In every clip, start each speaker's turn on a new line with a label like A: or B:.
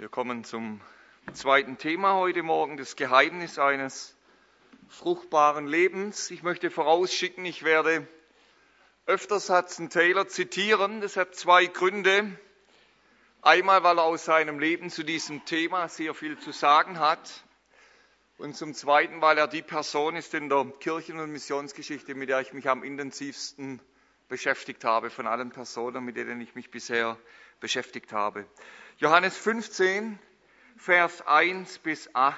A: Wir kommen zum zweiten Thema heute Morgen, das Geheimnis eines fruchtbaren Lebens. Ich möchte vorausschicken, ich werde öfters Hudson Taylor zitieren. Das hat zwei Gründe. Einmal, weil er aus seinem Leben zu diesem Thema sehr viel zu sagen hat. Und zum Zweiten, weil er die Person ist in der Kirchen- und Missionsgeschichte, mit der ich mich am intensivsten beschäftigt habe, von allen Personen, mit denen ich mich bisher beschäftigt habe. Johannes 15, Vers 1 bis 8.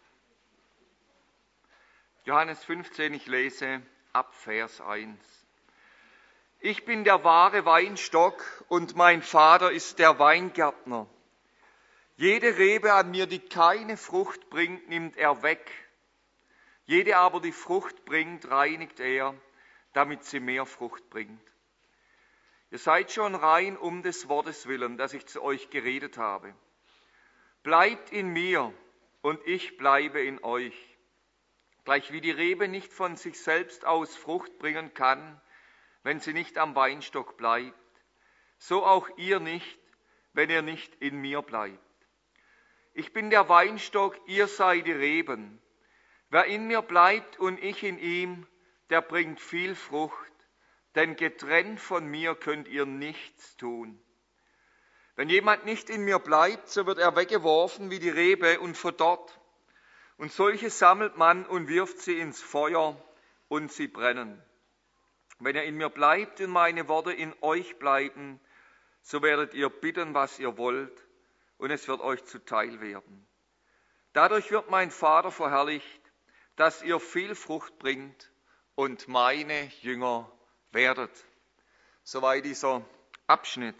A: Johannes 15, ich lese ab Vers 1. Ich bin der wahre Weinstock und mein Vater ist der Weingärtner. Jede Rebe an mir, die keine Frucht bringt, nimmt er weg. Jede aber, die Frucht bringt, reinigt er, damit sie mehr Frucht bringt. Ihr seid schon rein um des Wortes willen, das ich zu euch geredet habe. Bleibt in mir und ich bleibe in euch. Gleich wie die Rebe nicht von sich selbst aus Frucht bringen kann, wenn sie nicht am Weinstock bleibt, so auch ihr nicht, wenn ihr nicht in mir bleibt. Ich bin der Weinstock, ihr seid die Reben. Wer in mir bleibt und ich in ihm, der bringt viel Frucht, denn getrennt von mir könnt ihr nichts tun. Wenn jemand nicht in mir bleibt, so wird er weggeworfen wie die Rebe und verdorrt. Und solche sammelt man und wirft sie ins Feuer und sie brennen. Wenn ihr in mir bleibt und meine Worte in euch bleiben, so werdet ihr bitten, was ihr wollt, und es wird euch zuteil werden. Dadurch wird mein Vater verherrlicht, dass ihr viel Frucht bringt und meine Jünger werdet. Soweit dieser Abschnitt.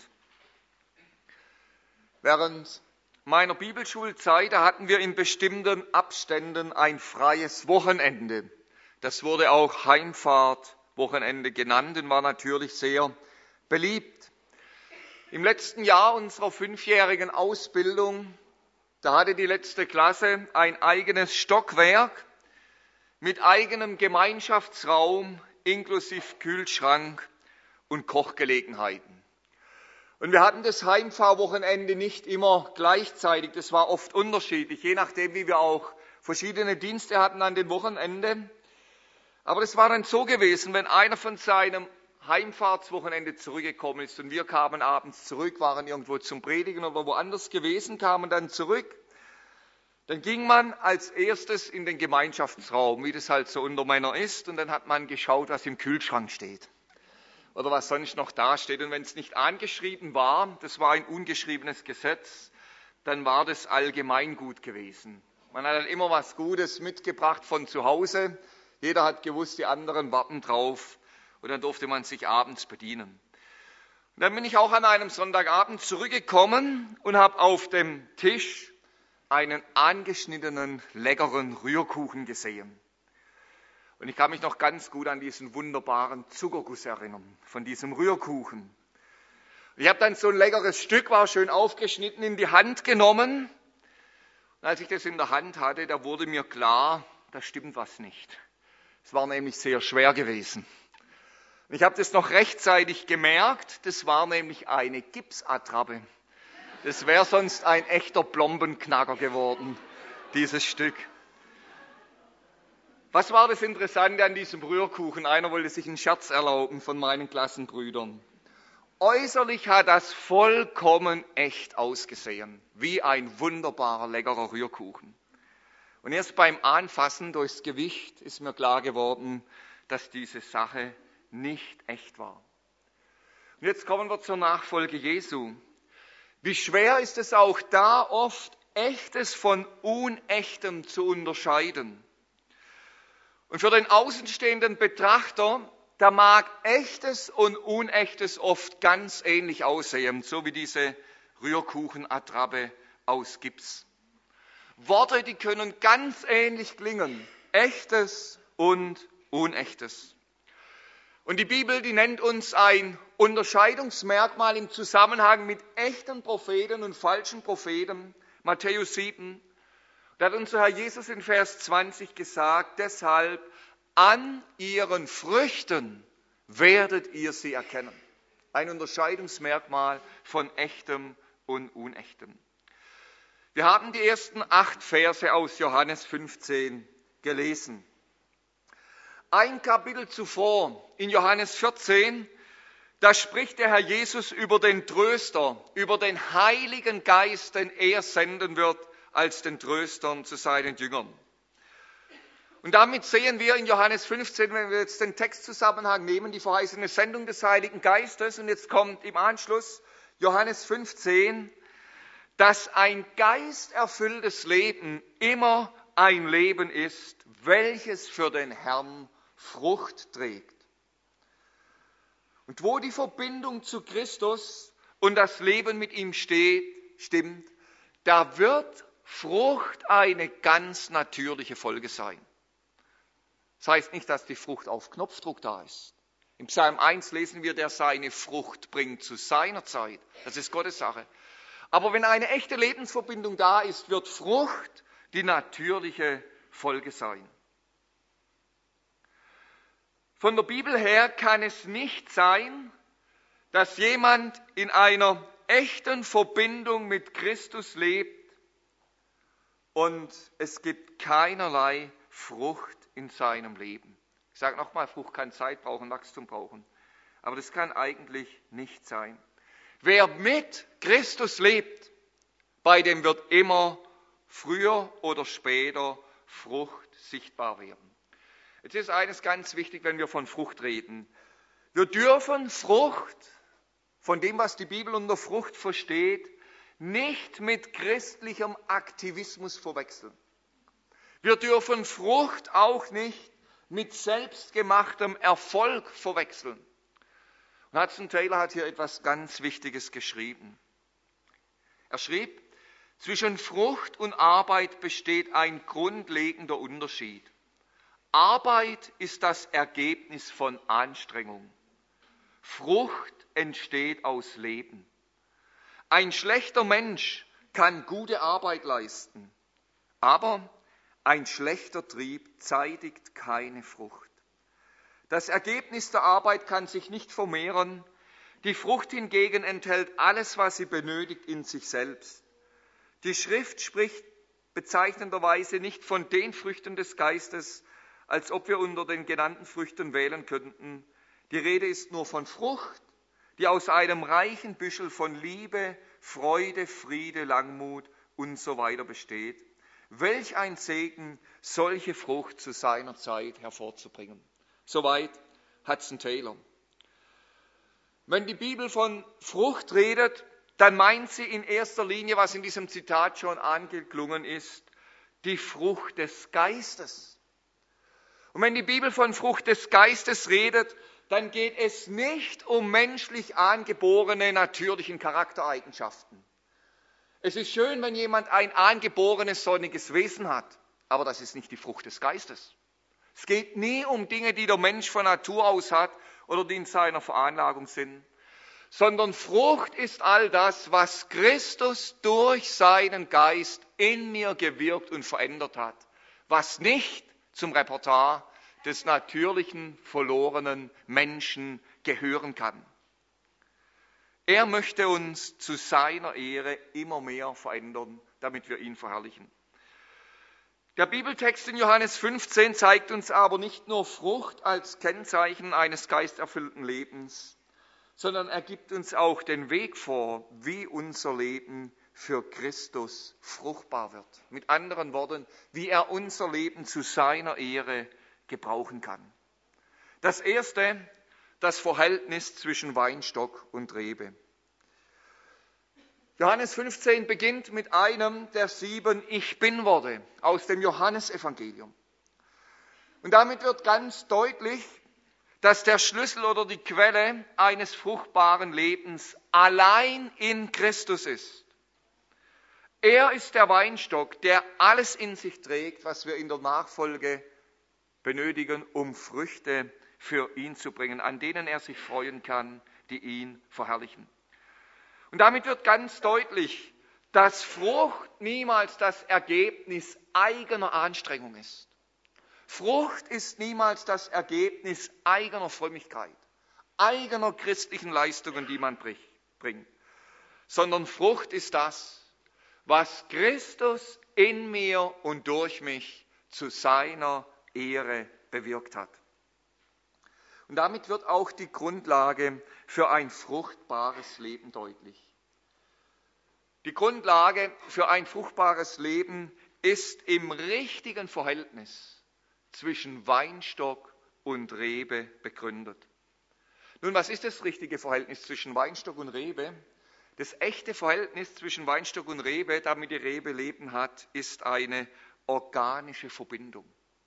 A: Während meiner Bibelschulzeit, da hatten wir in bestimmten Abständen ein freies Wochenende. Das wurde auch Heimfahrtwochenende genannt und war natürlich sehr beliebt. Im letzten Jahr unserer 5-jährigen Ausbildung, da hatte die letzte Klasse ein eigenes Stockwerk mit eigenem Gemeinschaftsraum inklusive Kühlschrank und Kochgelegenheiten. Und wir hatten das Heimfahrwochenende nicht immer gleichzeitig, das war oft unterschiedlich, je nachdem, wie wir auch verschiedene Dienste hatten an den Wochenenden. Aber das war dann so gewesen, wenn einer von seinem Heimfahrtswochenende zurückgekommen ist und wir kamen abends zurück, waren irgendwo zum Predigen oder woanders gewesen, kamen dann zurück, dann ging man als erstes in den Gemeinschaftsraum, wie das halt so unter Männern ist, und dann hat man geschaut, was im Kühlschrank steht oder was sonst noch da steht. Und wenn es nicht angeschrieben war, das war ein ungeschriebenes Gesetz, dann war das Allgemeingut gewesen. Man hat dann immer was Gutes mitgebracht von zu Hause. Jeder hat gewusst, die anderen warten drauf, und dann durfte man sich abends bedienen. Und dann bin ich auch an einem Sonntagabend zurückgekommen und habe auf dem Tisch einen angeschnittenen, leckeren Rührkuchen gesehen. Und ich kann mich noch ganz gut an diesen wunderbaren Zuckerguss erinnern, von diesem Rührkuchen. Ich habe dann so ein leckeres Stück, war schön aufgeschnitten, in die Hand genommen. Und als ich das in der Hand hatte, da wurde mir klar, da stimmt was nicht. Es war nämlich sehr schwer gewesen. Und ich habe das noch rechtzeitig gemerkt, das war nämlich eine Gipsattrappe. Das wäre sonst ein echter Plombenknacker geworden, dieses Stück. Was war das Interessante an diesem Rührkuchen? Einer wollte sich einen Scherz erlauben von meinen Klassenbrüdern. Äußerlich hat das vollkommen echt ausgesehen, wie ein wunderbarer, leckerer Rührkuchen. Und erst beim Anfassen durchs Gewicht ist mir klar geworden, dass diese Sache nicht echt war. Und jetzt kommen wir zur Nachfolge Jesu. Wie schwer ist es auch da oft, Echtes von Unechtem zu unterscheiden. Und für den außenstehenden Betrachter, da mag Echtes und Unechtes oft ganz ähnlich aussehen, so wie diese Rührkuchenattrappe aus Gips. Worte, die können ganz ähnlich klingen, Echtes und Unechtes. Und die Bibel, die nennt uns ein Unterscheidungsmerkmal im Zusammenhang mit echten Propheten und falschen Propheten. Matthäus 7, da hat unser Herr Jesus in Vers 20 gesagt, deshalb an ihren Früchten werdet ihr sie erkennen. Ein Unterscheidungsmerkmal von echtem und unechtem. Wir haben die ersten 8 Verse aus Johannes 15 gelesen. Ein Kapitel zuvor, in Johannes 14, da spricht der Herr Jesus über den Tröster, über den Heiligen Geist, den er senden wird als den Tröstern zu seinen Jüngern. Und damit sehen wir in Johannes 15, wenn wir jetzt den Textzusammenhang nehmen, die verheißene Sendung des Heiligen Geistes. Und jetzt kommt im Anschluss Johannes 15, dass ein geisterfülltes Leben immer ein Leben ist, welches für den Herrn Frucht trägt. Und wo die Verbindung zu Christus und das Leben mit ihm stimmt, da wird Frucht eine ganz natürliche Folge sein. Das heißt nicht, dass die Frucht auf Knopfdruck da ist. Im Psalm 1 lesen wir, der seine Frucht bringt zu seiner Zeit. Das ist Gottes Sache. Aber wenn eine echte Lebensverbindung da ist, wird Frucht die natürliche Folge sein. Von der Bibel her kann es nicht sein, dass jemand in einer echten Verbindung mit Christus lebt und es gibt keinerlei Frucht in seinem Leben. Ich sage nochmal, Frucht kann Zeit brauchen, Wachstum brauchen. Aber das kann eigentlich nicht sein. Wer mit Christus lebt, bei dem wird immer früher oder später Frucht sichtbar werden. Jetzt ist eines ganz wichtig, wenn wir von Frucht reden. Wir dürfen Frucht, von dem, was die Bibel unter Frucht versteht, nicht mit christlichem Aktivismus verwechseln. Wir dürfen Frucht auch nicht mit selbstgemachtem Erfolg verwechseln. Und Hudson Taylor hat hier etwas ganz Wichtiges geschrieben. Er schrieb, zwischen Frucht und Arbeit besteht ein grundlegender Unterschied. Arbeit ist das Ergebnis von Anstrengung. Frucht entsteht aus Leben. Ein schlechter Mensch kann gute Arbeit leisten, aber ein schlechter Trieb zeitigt keine Frucht. Das Ergebnis der Arbeit kann sich nicht vermehren, die Frucht hingegen enthält alles, was sie benötigt, in sich selbst. Die Schrift spricht bezeichnenderweise nicht von den Früchten des Geistes, als ob wir unter den genannten Früchten wählen könnten. Die Rede ist nur von Frucht, die aus einem reichen Büschel von Liebe, Freude, Friede, Langmut und so weiter besteht. Welch ein Segen, solche Frucht zu seiner Zeit hervorzubringen. Soweit Hudson Taylor. Wenn die Bibel von Frucht redet, dann meint sie in erster Linie, was in diesem Zitat schon angeklungen ist, die Frucht des Geistes. Und wenn die Bibel von Frucht des Geistes redet, dann geht es nicht um menschlich angeborene natürlichen Charaktereigenschaften. Es ist schön, wenn jemand ein angeborenes sonniges Wesen hat, aber das ist nicht die Frucht des Geistes. Es geht nie um Dinge, die der Mensch von Natur aus hat oder die in seiner Veranlagung sind, sondern Frucht ist all das, was Christus durch seinen Geist in mir gewirkt und verändert hat, was nicht zum Repertoire des natürlichen, verlorenen Menschen gehören kann. Er möchte uns zu seiner Ehre immer mehr verändern, damit wir ihn verherrlichen. Der Bibeltext in Johannes 15 zeigt uns aber nicht nur Frucht als Kennzeichen eines geisterfüllten Lebens, sondern er gibt uns auch den Weg vor, wie unser Leben für Christus fruchtbar wird. Mit anderen Worten, wie er unser Leben zu seiner Ehre gebrauchen kann. Das erste, das Verhältnis zwischen Weinstock und Rebe. Johannes 15 beginnt mit einem der 7 Ich Bin-Worte aus dem Johannesevangelium. Und damit wird ganz deutlich, dass der Schlüssel oder die Quelle eines fruchtbaren Lebens allein in Christus ist. Er ist der Weinstock, der alles in sich trägt, was wir in der Nachfolge benötigen, um Früchte für ihn zu bringen, an denen er sich freuen kann, die ihn verherrlichen. Und damit wird ganz deutlich, dass Frucht niemals das Ergebnis eigener Anstrengung ist. Frucht ist niemals das Ergebnis eigener Frömmigkeit, eigener christlichen Leistungen, die man bringt, sondern Frucht ist das, was Christus in mir und durch mich zu seiner Ehre bewirkt hat. Und damit wird auch die Grundlage für ein fruchtbares Leben deutlich. Die Grundlage für ein fruchtbares Leben ist im richtigen Verhältnis zwischen Weinstock und Rebe begründet. Nun, was ist das richtige Verhältnis zwischen Weinstock und Rebe? Das echte Verhältnis zwischen Weinstock und Rebe, damit die Rebe Leben hat, ist eine organische Verbindung.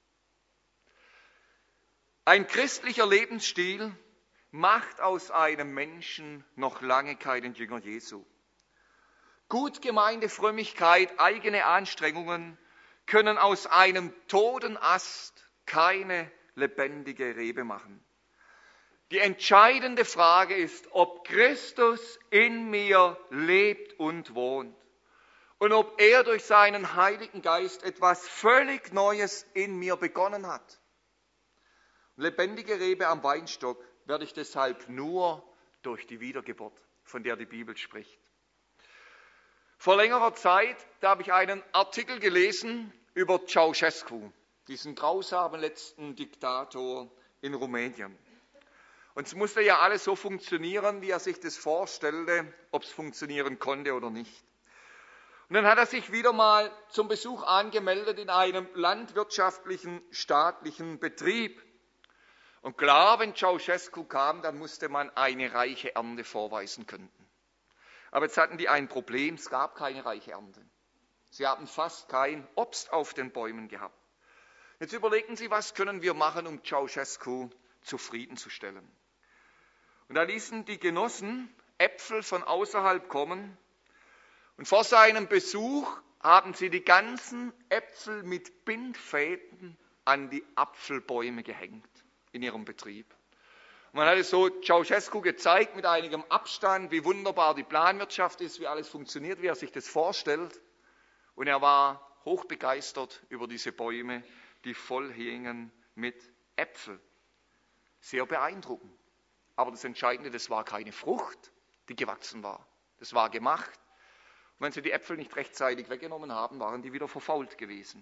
A: Ein christlicher Lebensstil macht aus einem Menschen noch lange keinen Jünger Jesu. Gut gemeinte Frömmigkeit, eigene Anstrengungen können aus einem toten Ast keine lebendige Rebe machen. Die entscheidende Frage ist, ob Christus in mir lebt und wohnt und ob er durch seinen Heiligen Geist etwas völlig Neues in mir begonnen hat. Lebendige Rebe am Weinstock werde ich deshalb nur durch die Wiedergeburt, von der die Bibel spricht. Vor längerer Zeit, da habe ich einen Artikel gelesen über Ceausescu, diesen grausamen letzten Diktator in Rumänien. Und es musste ja alles so funktionieren, wie er sich das vorstellte, ob es funktionieren konnte oder nicht. Und dann hat er sich wieder mal zum Besuch angemeldet in einem landwirtschaftlichen, staatlichen Betrieb. Und klar, wenn Ceausescu kam, dann musste man eine reiche Ernte vorweisen können. Aber jetzt hatten die ein Problem, es gab keine reiche Ernte. Sie haben fast kein Obst auf den Bäumen gehabt. Jetzt überlegten sie, was können wir machen, um Ceausescu zufriedenzustellen. Und da ließen die Genossen Äpfel von außerhalb kommen. Und vor seinem Besuch haben sie die ganzen Äpfel mit Bindfäden an die Apfelbäume gehängt in ihrem Betrieb. Und man hat es so Ceausescu gezeigt mit einigem Abstand, wie wunderbar die Planwirtschaft ist, wie alles funktioniert, wie er sich das vorstellt. Und er war hochbegeistert über diese Bäume, die voll hingen mit Äpfeln. Sehr beeindruckend. Aber das Entscheidende, das war keine Frucht, die gewachsen war. Das war gemacht. Und wenn sie die Äpfel nicht rechtzeitig weggenommen haben, waren die wieder verfault gewesen.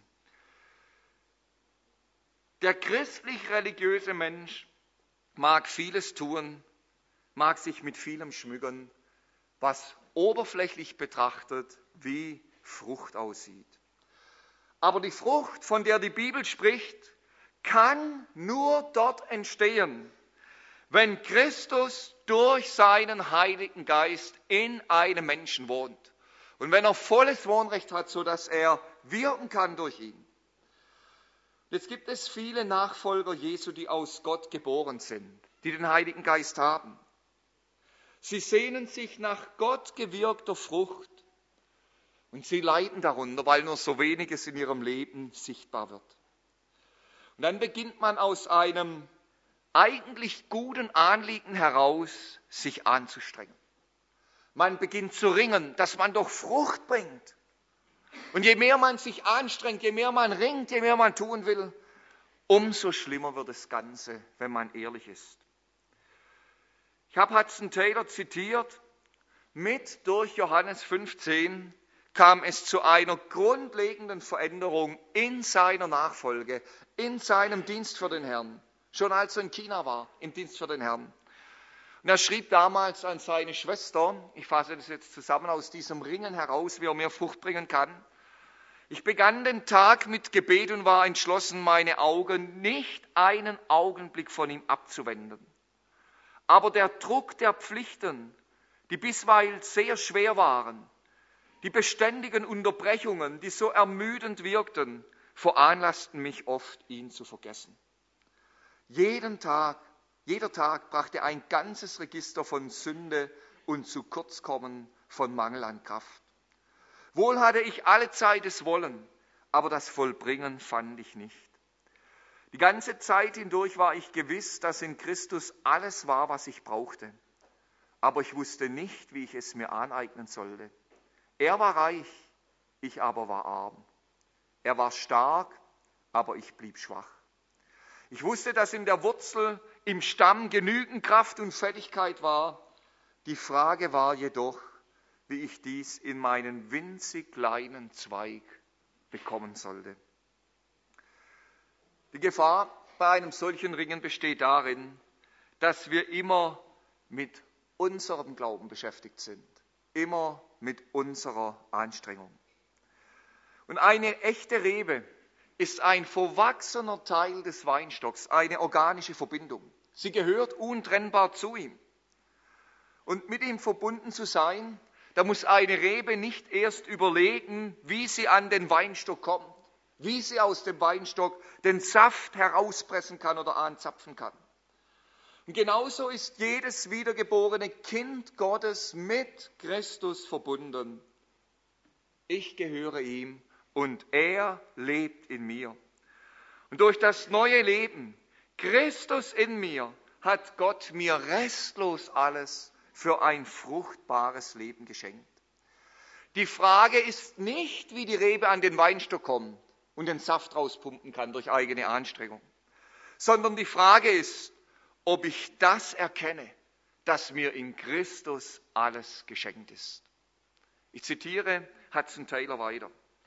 A: Der christlich-religiöse Mensch mag vieles tun, mag sich mit vielem schmücken, was oberflächlich betrachtet wie Frucht aussieht. Aber die Frucht, von der die Bibel spricht, kann nur dort entstehen, wenn Christus durch seinen Heiligen Geist in einem Menschen wohnt. Und wenn er volles Wohnrecht hat, sodass er wirken kann durch ihn. Jetzt gibt es viele Nachfolger Jesu, die aus Gott geboren sind, die den Heiligen Geist haben. Sie sehnen sich nach Gott gewirkter Frucht und sie leiden darunter, weil nur so weniges in ihrem Leben sichtbar wird. Und dann beginnt man aus einem eigentlich guten Anliegen heraus, sich anzustrengen. Man beginnt zu ringen, dass man doch Frucht bringt. Und je mehr man sich anstrengt, je mehr man ringt, je mehr man tun will, umso schlimmer wird das Ganze, wenn man ehrlich ist. Ich habe Hudson Taylor zitiert, mit durch Johannes 15 kam es zu einer grundlegenden Veränderung in seiner Nachfolge, in seinem Dienst für den Herrn, schon als er in China war, im Dienst für den Herrn. Und er schrieb damals an seine Schwester, ich fasse das jetzt zusammen aus diesem Ringen heraus, wie er mehr Frucht bringen kann. Ich begann den Tag mit Gebet und war entschlossen, meine Augen nicht einen Augenblick von ihm abzuwenden. Aber der Druck der Pflichten, die bisweilen sehr schwer waren, die beständigen Unterbrechungen, die so ermüdend wirkten, veranlassten mich oft, ihn zu vergessen. Jeder Tag brachte ein ganzes Register von Sünde und zu Kurzkommen von Mangel an Kraft. Wohl hatte ich alle Zeit des Wollen, aber das Vollbringen fand ich nicht. Die ganze Zeit hindurch war ich gewiss, dass in Christus alles war, was ich brauchte. Aber ich wusste nicht, wie ich es mir aneignen sollte. Er war reich, ich aber war arm. Er war stark, aber ich blieb schwach. Ich wusste, dass in der Wurzel, im Stamm genügend Kraft und Fähigkeit war. Die Frage war jedoch, wie ich dies in meinen winzig kleinen Zweig bekommen sollte. Die Gefahr bei einem solchen Ringen besteht darin, dass wir immer mit unserem Glauben beschäftigt sind, immer mit unserer Anstrengung. Und eine echte Rebe ist ein verwachsener Teil des Weinstocks, eine organische Verbindung. Sie gehört untrennbar zu ihm. Und mit ihm verbunden zu sein, da muss eine Rebe nicht erst überlegen, wie sie an den Weinstock kommt, wie sie aus dem Weinstock den Saft herauspressen kann oder anzapfen kann. Und genauso ist jedes wiedergeborene Kind Gottes mit Christus verbunden. Ich gehöre ihm und er lebt in mir. Und durch das neue Leben, Christus in mir, hat Gott mir restlos alles für ein fruchtbares Leben geschenkt. Die Frage ist nicht, wie die Rebe an den Weinstock kommt und den Saft rauspumpen kann durch eigene Anstrengung, sondern die Frage ist, ob ich das erkenne, dass mir in Christus alles geschenkt ist. Ich zitiere Hudson Taylor weiter.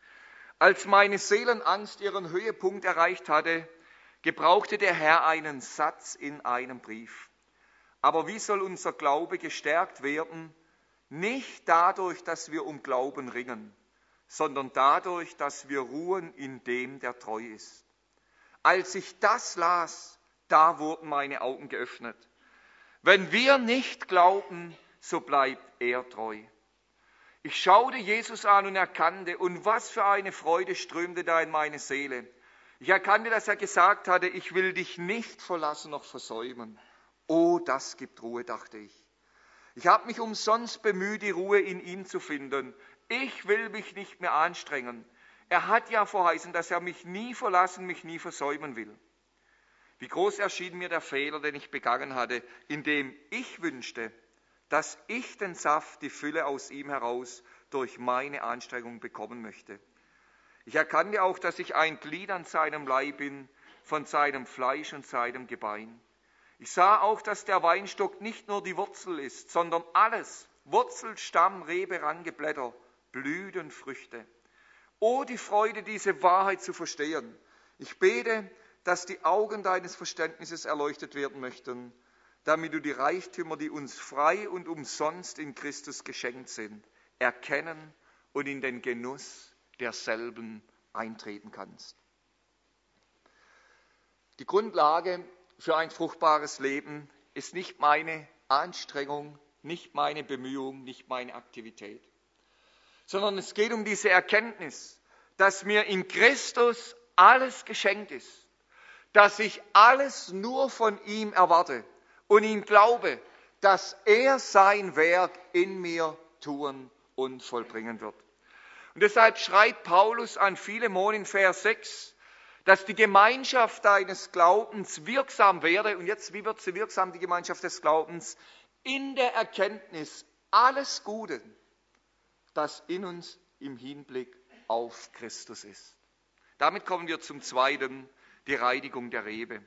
A: Als meine Seelenangst ihren Höhepunkt erreicht hatte, gebrauchte der Herr einen Satz in einem Brief. Aber wie soll unser Glaube gestärkt werden? Nicht dadurch, dass wir um Glauben ringen, sondern dadurch, dass wir ruhen in dem, der treu ist. Als ich das las, da wurden meine Augen geöffnet. Wenn wir nicht glauben, so bleibt er treu. Ich schaute Jesus an und erkannte, und was für eine Freude strömte da in meine Seele. Ich erkannte, dass er gesagt hatte, ich will dich nicht verlassen noch versäumen. Oh, das gibt Ruhe, dachte ich. Ich habe mich umsonst bemüht, die Ruhe in ihm zu finden. Ich will mich nicht mehr anstrengen. Er hat ja verheißen, dass er mich nie verlassen, mich nie versäumen will. Wie groß erschien mir der Fehler, den ich begangen hatte, indem ich wünschte, dass ich den Saft, die Fülle aus ihm heraus durch meine Anstrengung bekommen möchte. Ich erkannte auch, dass ich ein Glied an seinem Leib bin, von seinem Fleisch und seinem Gebein. Ich sah auch, dass der Weinstock nicht nur die Wurzel ist, sondern alles, Wurzel, Stamm, Rebe, Rankenblätter, Blüten, Früchte. Oh, die Freude, diese Wahrheit zu verstehen. Ich bete, dass die Augen deines Verständnisses erleuchtet werden möchten, damit du die Reichtümer, die uns frei und umsonst in Christus geschenkt sind, erkennen und in den Genuss derselben eintreten kannst. Die Grundlage für ein fruchtbares Leben ist nicht meine Anstrengung, nicht meine Bemühung, nicht meine Aktivität, sondern es geht um diese Erkenntnis, dass mir in Christus alles geschenkt ist, dass ich alles nur von ihm erwarte und ihm glaube, dass er sein Werk in mir tun und vollbringen wird. Und deshalb schreibt Paulus an Philemon in Vers 6, dass die Gemeinschaft deines Glaubens wirksam werde. Und jetzt, wie wird sie wirksam, die Gemeinschaft des Glaubens? In der Erkenntnis alles Gute, das in uns im Hinblick auf Christus ist. Damit kommen wir zum Zweiten, die Reinigung der Rebe.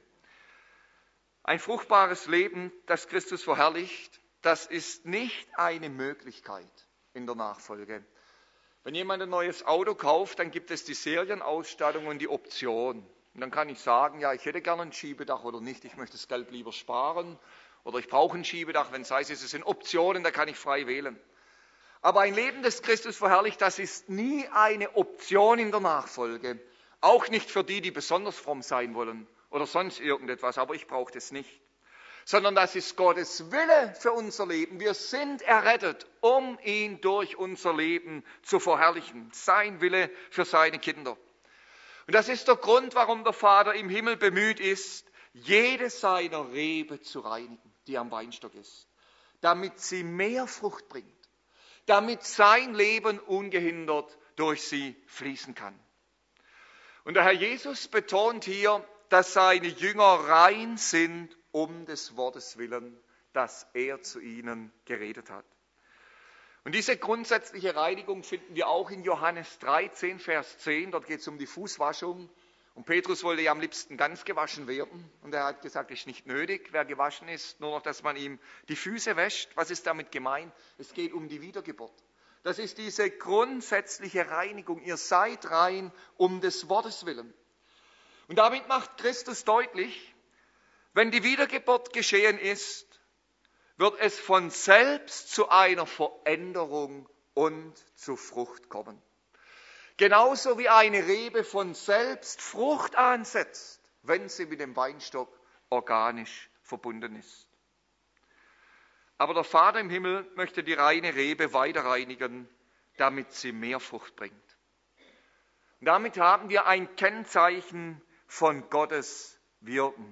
A: Ein fruchtbares Leben, das Christus verherrlicht, das ist nicht eine Möglichkeit in der Nachfolge. Wenn jemand ein neues Auto kauft, dann gibt es die Serienausstattung und die Option. Und dann kann ich sagen, ja, ich hätte gerne ein Schiebedach oder nicht, ich möchte das Geld lieber sparen oder ich brauche ein Schiebedach, wenn es heißt, es sind Optionen, da kann ich frei wählen. Aber ein Leben, das Christus verherrlicht, das ist nie eine Option in der Nachfolge. Auch nicht für die, die besonders fromm sein wollen oder sonst irgendetwas, aber ich brauche das nicht. Sondern das ist Gottes Wille für unser Leben. Wir sind errettet, um ihn durch unser Leben zu verherrlichen. Sein Wille für seine Kinder. Und das ist der Grund, warum der Vater im Himmel bemüht ist, jede seiner Rebe zu reinigen, die am Weinstock ist, damit sie mehr Frucht bringt, damit sein Leben ungehindert durch sie fließen kann. Und der Herr Jesus betont hier, dass seine Jünger rein sind um des Wortes willen, das er zu ihnen geredet hat. Und diese grundsätzliche Reinigung finden wir auch in Johannes 13, Vers 10. Dort geht es um die Fußwaschung. Und Petrus wollte ja am liebsten ganz gewaschen werden. Und er hat gesagt, es ist nicht nötig, wer gewaschen ist, nur noch, dass man ihm die Füße wäscht. Was ist damit gemeint? Es geht um die Wiedergeburt. Das ist diese grundsätzliche Reinigung. Ihr seid rein um des Wortes willen. Und damit macht Christus deutlich, wenn die Wiedergeburt geschehen ist, wird es von selbst zu einer Veränderung und zu Frucht kommen. Genauso wie eine Rebe von selbst Frucht ansetzt, wenn sie mit dem Weinstock organisch verbunden ist. Aber der Vater im Himmel möchte die reine Rebe weiter reinigen, damit sie mehr Frucht bringt. Und damit haben wir ein Kennzeichen von Gottes Wirken.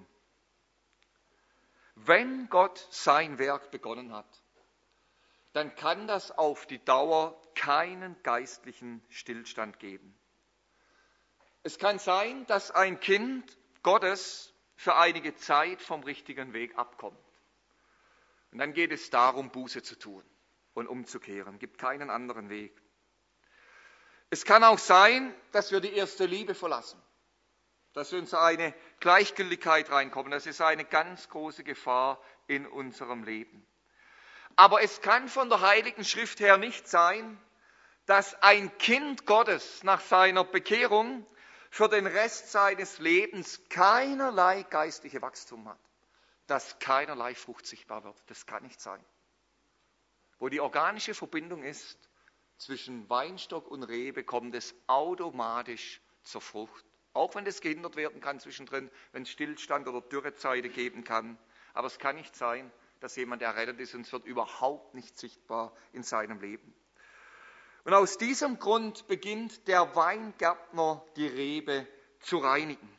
A: Wenn Gott sein Werk begonnen hat, dann kann das auf die Dauer keinen geistlichen Stillstand geben. Es kann sein, dass ein Kind Gottes für einige Zeit vom richtigen Weg abkommt. Und dann geht es darum, Buße zu tun und umzukehren. Es gibt keinen anderen Weg. Es kann auch sein, dass wir die erste Liebe verlassen, dass wir in eine Gleichgültigkeit reinkommen. Das ist eine ganz große Gefahr in unserem Leben. Aber es kann von der Heiligen Schrift her nicht sein, dass ein Kind Gottes nach seiner Bekehrung für den Rest seines Lebens keinerlei geistliche Wachstum hat, dass keinerlei Frucht sichtbar wird. Das kann nicht sein. Wo die organische Verbindung ist zwischen Weinstock und Rebe, kommt es automatisch zur Frucht. Auch wenn das gehindert werden kann zwischendrin, wenn es Stillstand oder Dürrezeiten geben kann. Aber es kann nicht sein, dass jemand errettet ist und es wird überhaupt nicht sichtbar in seinem Leben. Und aus diesem Grund beginnt der Weingärtner die Rebe zu reinigen.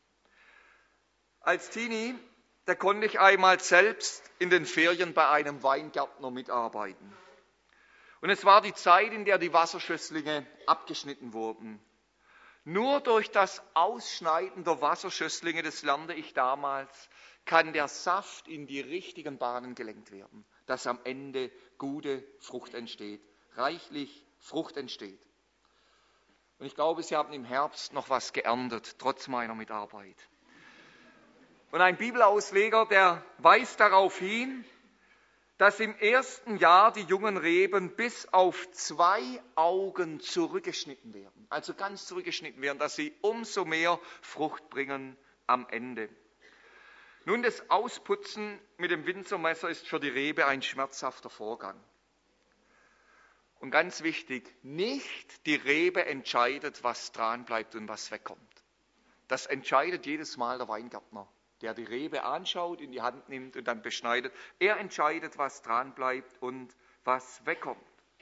A: Als Teenie, da konnte ich einmal selbst in den Ferien bei einem Weingärtner mitarbeiten. Und es war die Zeit, in der die Wasserschösslinge abgeschnitten wurden. Nur durch das Ausschneiden der Wasserschösslinge, das lernte ich damals, kann der Saft in die richtigen Bahnen gelenkt werden, dass am Ende gute Frucht entsteht, reichlich Frucht entsteht. Und ich glaube, Sie haben im Herbst noch was geerntet, trotz meiner Mitarbeit. Und ein Bibelausleger, der weist darauf hin, dass im ersten Jahr die jungen Reben bis auf 2 Augen zurückgeschnitten werden. Also ganz zurückgeschnitten werden, dass sie umso mehr Frucht bringen am Ende. Nun, das Ausputzen mit dem Winzermesser ist für die Rebe ein schmerzhafter Vorgang. Und ganz wichtig, nicht die Rebe entscheidet, was dran bleibt und was wegkommt. Das entscheidet jedes Mal der Weingärtner, der die Rebe anschaut, in die Hand nimmt und dann beschneidet. Er entscheidet, was dran bleibt und was wegkommt.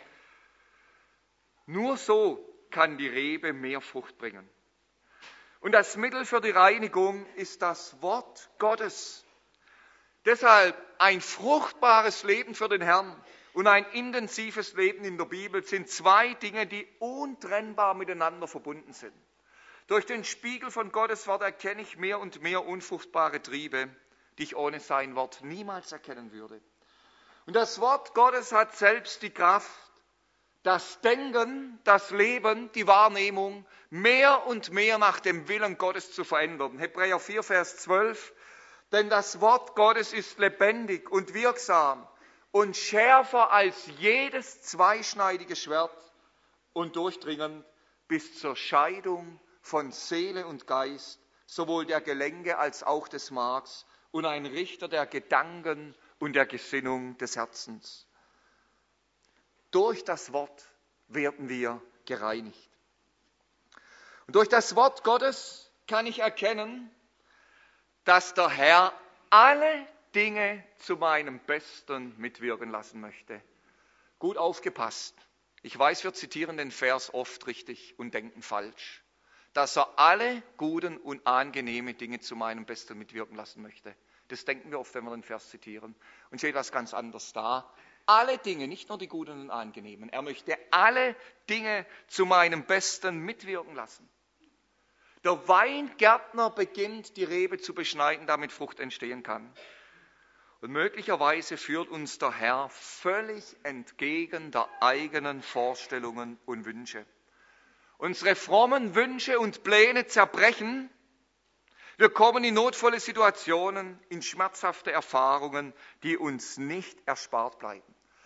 A: Nur so kann die Rebe mehr Frucht bringen. Und das Mittel für die Reinigung ist das Wort Gottes. Deshalb ein fruchtbares Leben für den Herrn und ein intensives Leben in der Bibel sind 2 Dinge, die untrennbar miteinander verbunden sind. Durch den Spiegel von Gottes Wort erkenne ich mehr und mehr unfruchtbare Triebe, die ich ohne sein Wort niemals erkennen würde. Und das Wort Gottes hat selbst die Kraft, das Denken, das Leben, die Wahrnehmung mehr und mehr nach dem Willen Gottes zu verändern. Hebräer 4, Vers 12. Denn das Wort Gottes ist lebendig und wirksam und schärfer als jedes zweischneidige Schwert und durchdringend bis zur Scheidung von Seele und Geist, sowohl der Gelenke als auch des Marks und ein Richter der Gedanken und der Gesinnung des Herzens. Durch das Wort werden wir gereinigt. Und durch das Wort Gottes kann ich erkennen, dass der Herr alle Dinge zu meinem Besten mitwirken lassen möchte. Gut aufgepasst. Ich weiß, wir zitieren den Vers oft richtig und denken falsch. Dass er alle guten und angenehmen Dinge zu meinem Besten mitwirken lassen möchte. Das denken wir oft, wenn wir den Vers zitieren. Und steht was ganz anderes da. Alle Dinge, nicht nur die guten und angenehmen. Er möchte alle Dinge zu meinem Besten mitwirken lassen. Der Weingärtner beginnt, die Rebe zu beschneiden, damit Frucht entstehen kann. Und möglicherweise führt uns der Herr völlig entgegen der eigenen Vorstellungen und Wünsche. Unsere frommen Wünsche und Pläne zerbrechen. Wir kommen in notvolle Situationen, in schmerzhafte Erfahrungen, die uns nicht erspart bleiben.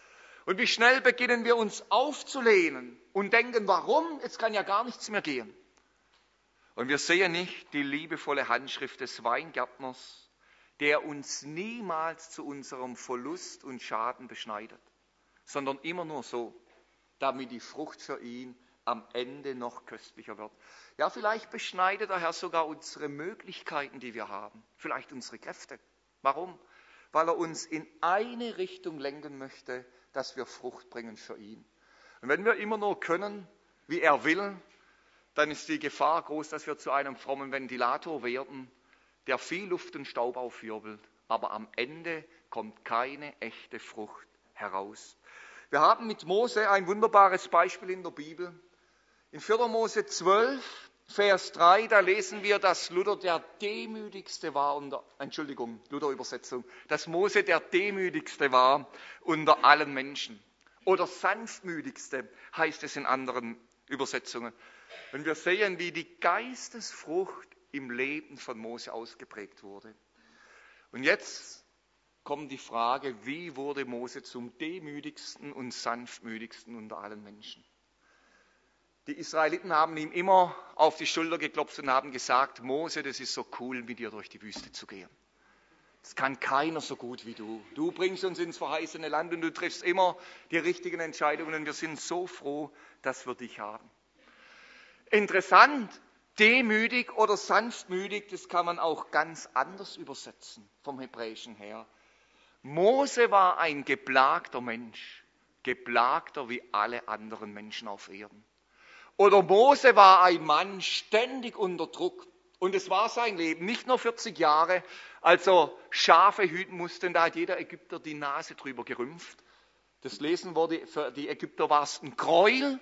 A: Und wie schnell beginnen wir uns aufzulehnen und denken, warum? Es kann ja gar nichts mehr gehen. Und wir sehen nicht die liebevolle Handschrift des Weingärtners, der uns niemals zu unserem Verlust und Schaden beschneidet, sondern immer nur so, damit die Frucht für ihn am Ende noch köstlicher wird. Ja, vielleicht beschneidet der Herr sogar unsere Möglichkeiten, die wir haben, vielleicht unsere Kräfte. Warum? Weil er uns in eine Richtung lenken möchte, dass wir Frucht bringen für ihn. Und wenn wir immer nur können, wie er will, dann ist die Gefahr groß, dass wir zu einem frommen Ventilator werden, der viel Luft und Staub aufwirbelt, aber am Ende kommt keine echte Frucht heraus. Wir haben mit Mose ein wunderbares Beispiel in der Bibel. In 4. Mose 12, Vers 3, da lesen wir, dass Luther der demütigste war Luther-Übersetzung, dass Mose der demütigste war unter allen Menschen. Oder sanftmütigste heißt es in anderen Übersetzungen. Und wir sehen, wie die Geistesfrucht im Leben von Mose ausgeprägt wurde. Und jetzt kommt die Frage, wie wurde Mose zum demütigsten und sanftmütigsten unter allen Menschen? Die Israeliten haben ihm immer auf die Schulter geklopft und haben gesagt, Mose, das ist so cool, mit dir durch die Wüste zu gehen. Das kann keiner so gut wie du. Du bringst uns ins verheißene Land und du triffst immer die richtigen Entscheidungen und wir sind so froh, dass wir dich haben. Interessant, demütig oder sanftmütig, das kann man auch ganz anders übersetzen vom Hebräischen her. Mose war ein geplagter Mensch, geplagter wie alle anderen Menschen auf Erden. Oder Mose war ein Mann ständig unter Druck. Und es war sein Leben, nicht nur 40 Jahre, als er Schafe hüten musste, da hat jeder Ägypter die Nase drüber gerümpft. Das Lesen wurde, für die Ägypter war es ein Gräuel,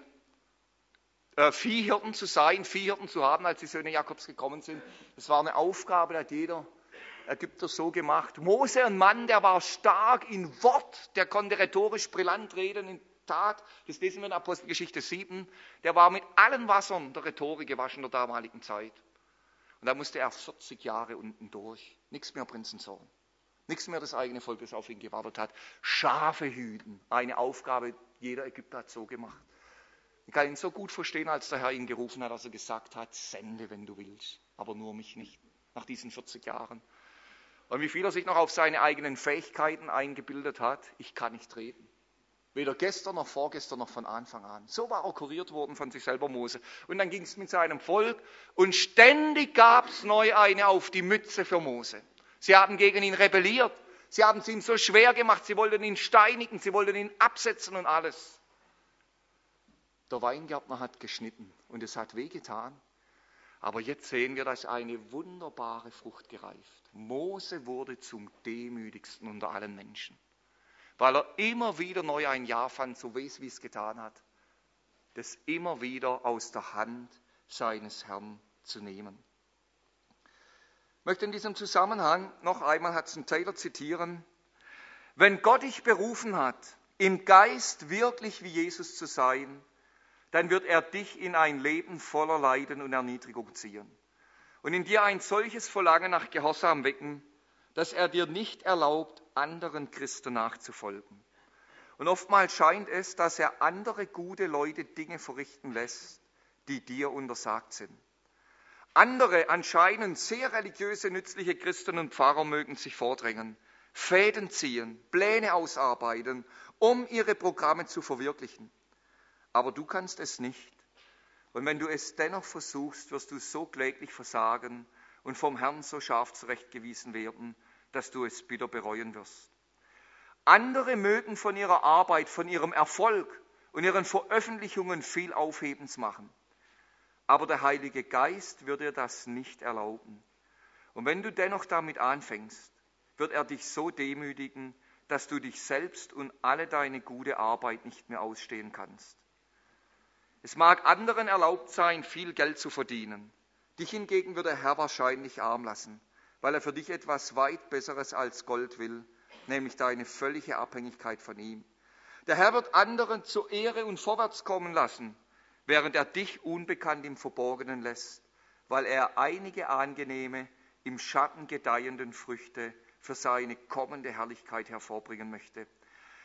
A: Viehhirten zu sein, Viehhirten zu haben, als die Söhne Jakobs gekommen sind. Das war eine Aufgabe, die hat jeder Ägypter so gemacht. Mose, ein Mann, der war stark in Wort, der konnte rhetorisch brillant reden, in Tat. Das lesen wir in Apostelgeschichte 7. Der war mit allen Wassern der Rhetorik gewaschen der damaligen Zeit. Und da musste er 40 Jahre unten durch. Nichts mehr Prinzensohn. Nichts mehr das eigene Volk, das auf ihn gewartet hat. Schafe hüten. Eine Aufgabe, jeder Ägypter hat so gemacht. Ich kann ihn so gut verstehen, als der Herr ihn gerufen hat, als er gesagt hat, sende, wenn du willst, aber nur mich nicht. Nach diesen 40 Jahren. Und wie viel er sich noch auf seine eigenen Fähigkeiten eingebildet hat, ich kann nicht reden. Weder gestern noch vorgestern noch von Anfang an. So war er kuriert worden von sich selber Mose. Und dann ging es mit seinem Volk und ständig gab es neu eine auf die Mütze für Mose. Sie haben gegen ihn rebelliert. Sie haben es ihm so schwer gemacht. Sie wollten ihn steinigen. Sie wollten ihn absetzen und alles. Der Weingärtner hat geschnitten und es hat wehgetan. Aber jetzt sehen wir, dass eine wunderbare Frucht gereift. Mose wurde zum demütigsten unter allen Menschen. Weil er immer wieder neu ein Ja fand, so wie es getan hat, das immer wieder aus der Hand seines Herrn zu nehmen. Ich möchte in diesem Zusammenhang noch einmal Hudson Taylor zitieren. Wenn Gott dich berufen hat, im Geist wirklich wie Jesus zu sein, dann wird er dich in ein Leben voller Leiden und Erniedrigung ziehen und in dir ein solches Verlangen nach Gehorsam wecken, dass er dir nicht erlaubt, anderen Christen nachzufolgen. Und oftmals scheint es, dass er andere gute Leute Dinge verrichten lässt, die dir untersagt sind. Andere anscheinend sehr religiöse, nützliche Christen und Pfarrer mögen sich vordrängen, Fäden ziehen, Pläne ausarbeiten, um ihre Programme zu verwirklichen. Aber du kannst es nicht. Und wenn du es dennoch versuchst, wirst du so kläglich versagen und vom Herrn so scharf zurechtgewiesen werden, dass du es bitter bereuen wirst. Andere mögen von ihrer Arbeit, von ihrem Erfolg und ihren Veröffentlichungen viel Aufhebens machen. Aber der Heilige Geist wird dir das nicht erlauben. Und wenn du dennoch damit anfängst, wird er dich so demütigen, dass du dich selbst und alle deine gute Arbeit nicht mehr ausstehen kannst. Es mag anderen erlaubt sein, viel Geld zu verdienen. Dich hingegen wird der Herr wahrscheinlich arm lassen, weil er für dich etwas weit Besseres als Gold will, nämlich deine völlige Abhängigkeit von ihm. Der Herr wird anderen zur Ehre und vorwärts kommen lassen, während er dich unbekannt im Verborgenen lässt, weil er einige angenehme, im Schatten gedeihenden Früchte für seine kommende Herrlichkeit hervorbringen möchte.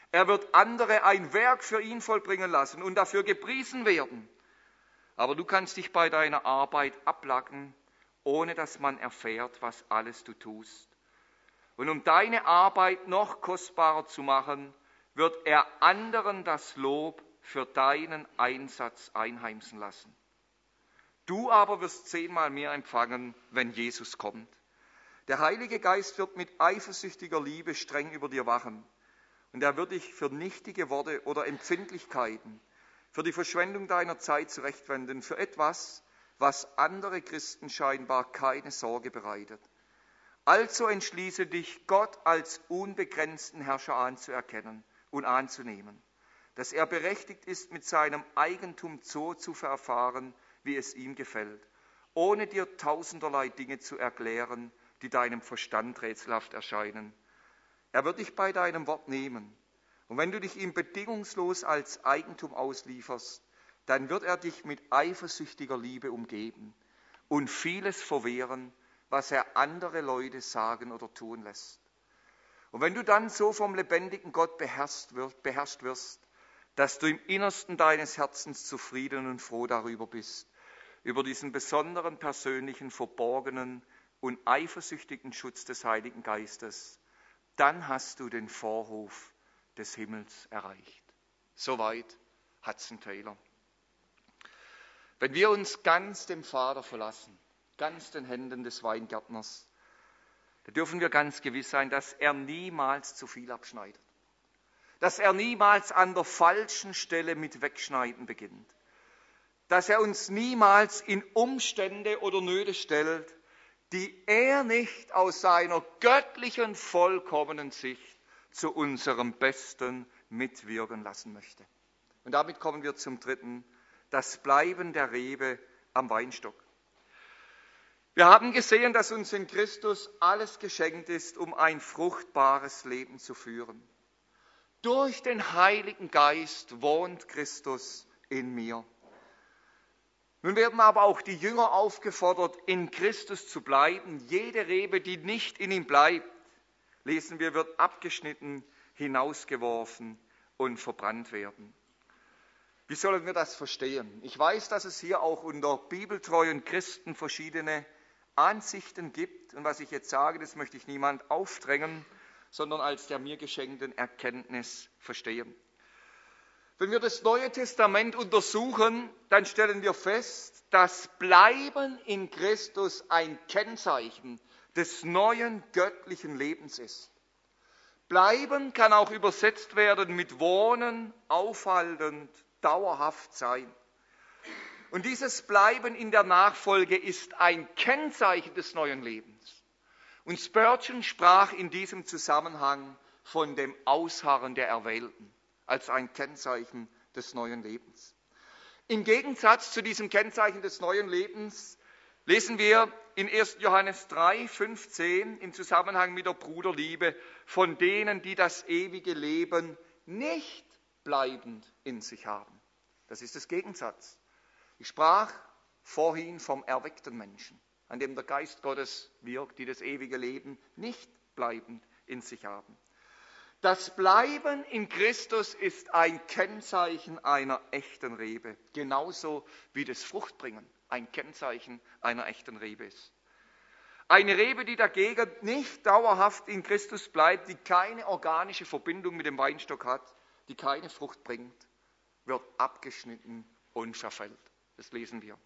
A: Er wird andere ein Werk für ihn vollbringen lassen und dafür gepriesen werden. Aber du kannst dich bei deiner Arbeit ablacken, ohne dass man erfährt, was alles du tust. Und um deine Arbeit noch kostbarer zu machen, wird er anderen das Lob für deinen Einsatz einheimsen lassen. Du aber wirst 10-mal mehr empfangen, wenn Jesus kommt. Der Heilige Geist wird mit eifersüchtiger Liebe streng über dir wachen. Und er wird dich für nichtige Worte oder Empfindlichkeiten, für die Verschwendung deiner Zeit zurechtwenden, für etwas, was andere Christen scheinbar keine Sorge bereitet. Also entschließe dich, Gott als unbegrenzten Herrscher anzuerkennen und anzunehmen, dass er berechtigt ist, mit seinem Eigentum so zu verfahren, wie es ihm gefällt, ohne dir tausenderlei Dinge zu erklären, die deinem Verstand rätselhaft erscheinen. Er wird dich bei deinem Wort nehmen. Und wenn du dich ihm bedingungslos als Eigentum auslieferst, dann wird er dich mit eifersüchtiger Liebe umgeben und vieles verwehren, was er andere Leute sagen oder tun lässt. Und wenn du dann so vom lebendigen Gott beherrscht wirst, dass du im Innersten deines Herzens zufrieden und froh darüber bist, über diesen besonderen, persönlichen, verborgenen und eifersüchtigen Schutz des Heiligen Geistes, dann hast du den Vorhof des Himmels erreicht. Soweit Hudson Taylor. Wenn wir uns ganz dem Vater verlassen, ganz den Händen des Weingärtners, da dürfen wir ganz gewiss sein, dass er niemals zu viel abschneidet. Dass er niemals an der falschen Stelle mit Wegschneiden beginnt. Dass er uns niemals in Umstände oder Nöte stellt, die er nicht aus seiner göttlichen, vollkommenen Sicht zu unserem Besten mitwirken lassen möchte. Und damit kommen wir zum dritten, das Bleiben der Rebe am Weinstock. Wir haben gesehen, dass uns in Christus alles geschenkt ist, um ein fruchtbares Leben zu führen. Durch den Heiligen Geist wohnt Christus in mir. Nun werden aber auch die Jünger aufgefordert, in Christus zu bleiben. Jede Rebe, die nicht in ihm bleibt, lesen wir, wird abgeschnitten, hinausgeworfen und verbrannt werden. Wie sollen wir das verstehen? Ich weiß, dass es hier auch unter bibeltreuen Christen verschiedene Ansichten gibt. Und was ich jetzt sage, das möchte ich niemand aufdrängen, sondern als der mir geschenkten Erkenntnis verstehen. Wenn wir das Neue Testament untersuchen, dann stellen wir fest, dass Bleiben in Christus ein Kennzeichen des neuen göttlichen Lebens ist. Bleiben kann auch übersetzt werden mit wohnen, aufhaltend, dauerhaft sein. Und dieses Bleiben in der Nachfolge ist ein Kennzeichen des neuen Lebens. Und Spurgeon sprach in diesem Zusammenhang von dem Ausharren der Erwählten als ein Kennzeichen des neuen Lebens. Im Gegensatz zu diesem Kennzeichen des neuen Lebens lesen wir in 1. Johannes 3, 15 im Zusammenhang mit der Bruderliebe von denen, die das ewige Leben nicht bleibend in sich haben. Das ist das Gegensatz. Ich sprach vorhin vom erweckten Menschen, an dem der Geist Gottes wirkt, die das ewige Leben nicht bleibend in sich haben. Das Bleiben in Christus ist ein Kennzeichen einer echten Rebe, genauso wie das Fruchtbringen ein Kennzeichen einer echten Rebe ist. Eine Rebe, die dagegen nicht dauerhaft in Christus bleibt, die keine organische Verbindung mit dem Weinstock hat, die keine Frucht bringt, wird abgeschnitten und verfällt. Das lesen wir.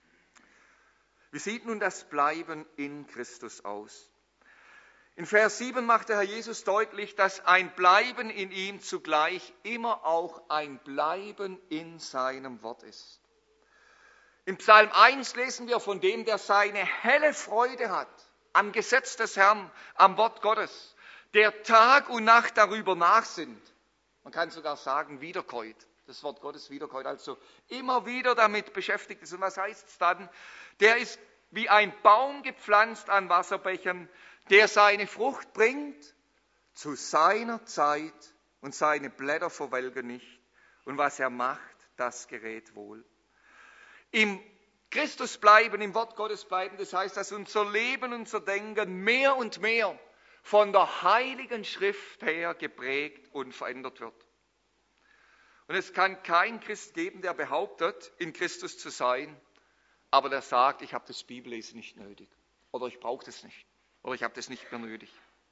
A: Wie sieht nun das Bleiben in Christus aus? In Vers 7 macht der Herr Jesus deutlich, dass ein Bleiben in ihm zugleich immer auch ein Bleiben in seinem Wort ist. Im Psalm 1 lesen wir von dem, der seine helle Freude hat am Gesetz des Herrn, am Wort Gottes, der Tag und Nacht darüber nachsinnt. Man kann sogar sagen, wiederkäut, das Wort Gottes wiederkäut, also immer wieder damit beschäftigt ist. Und was heißt es dann? Der ist wie ein Baum gepflanzt an Wasserbächen, der seine Frucht bringt zu seiner Zeit und seine Blätter verwelken nicht. Und was er macht, das gerät wohl. Im Christus bleiben, im Wort Gottes bleiben, das heißt, dass unser Leben, unser Denken mehr und mehr von der Heiligen Schrift her geprägt und verändert wird. Und es kann keinen Christ geben, der behauptet, in Christus zu sein, aber der sagt, ich habe das Bibellesen nicht nötig oder ich brauche das nicht oder ich habe das nicht mehr nötig.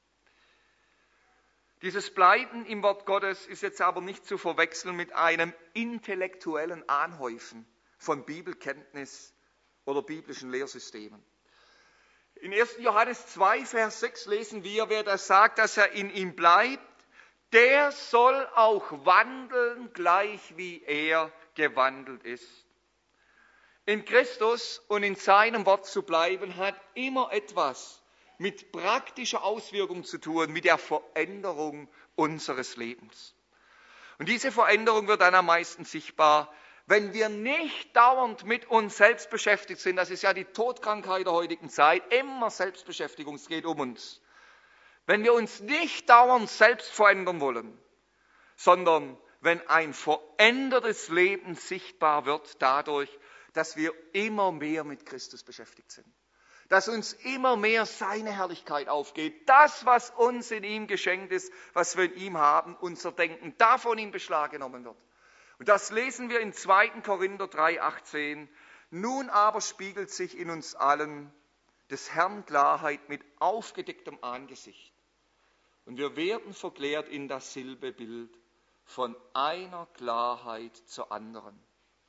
A: Dieses Bleiben im Wort Gottes ist jetzt aber nicht zu verwechseln mit einem intellektuellen Anhäufen von Bibelkenntnis oder biblischen Lehrsystemen. In 1. Johannes 2, Vers 6 lesen wir, wer das sagt, dass er in ihm bleibt, der soll auch wandeln, gleich wie er gewandelt ist. In Christus und in seinem Wort zu bleiben, hat immer etwas mit praktischer Auswirkung zu tun, mit der Veränderung unseres Lebens. Und diese Veränderung wird dann am meisten sichtbar, wenn wir nicht dauernd mit uns selbst beschäftigt sind. Das ist ja die Todkrankheit der heutigen Zeit, immer Selbstbeschäftigung, es geht um uns. Wenn wir uns nicht dauernd selbst verändern wollen, sondern wenn ein verändertes Leben sichtbar wird dadurch, dass wir immer mehr mit Christus beschäftigt sind. Dass uns immer mehr seine Herrlichkeit aufgeht. Das, was uns in ihm geschenkt ist, was wir in ihm haben, unser Denken, davon in Beschlag genommen wird. Und das lesen wir in 2. Korinther 3,18. Nun aber spiegelt sich in uns allen des Herrn Klarheit mit aufgedecktem Angesicht. Und wir werden verklärt in dasselbe Bild von einer Klarheit zur anderen.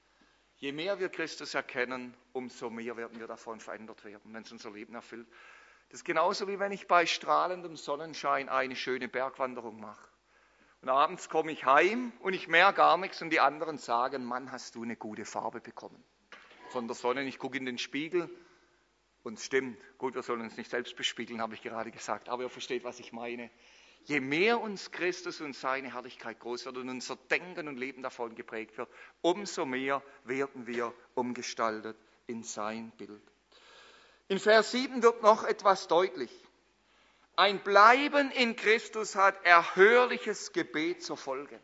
A: Je mehr wir Christus erkennen, umso mehr werden wir davon verändert werden, wenn es unser Leben erfüllt. Das ist genauso wie wenn ich bei strahlendem Sonnenschein eine schöne Bergwanderung mache. Und abends komme ich heim und ich merke gar nichts und die anderen sagen, Mann, hast du eine gute Farbe bekommen von der Sonne. Ich gucke in den Spiegel und es stimmt. Gut, wir sollen uns nicht selbst bespiegeln, habe ich gerade gesagt, aber ihr versteht, was ich meine. Je mehr uns Christus und seine Herrlichkeit groß wird und unser Denken und Leben davon geprägt wird, umso mehr werden wir umgestaltet in sein Bild. In Vers 7 wird noch etwas deutlich. Ein Bleiben in Christus hat erhörliches Gebet zur Folge.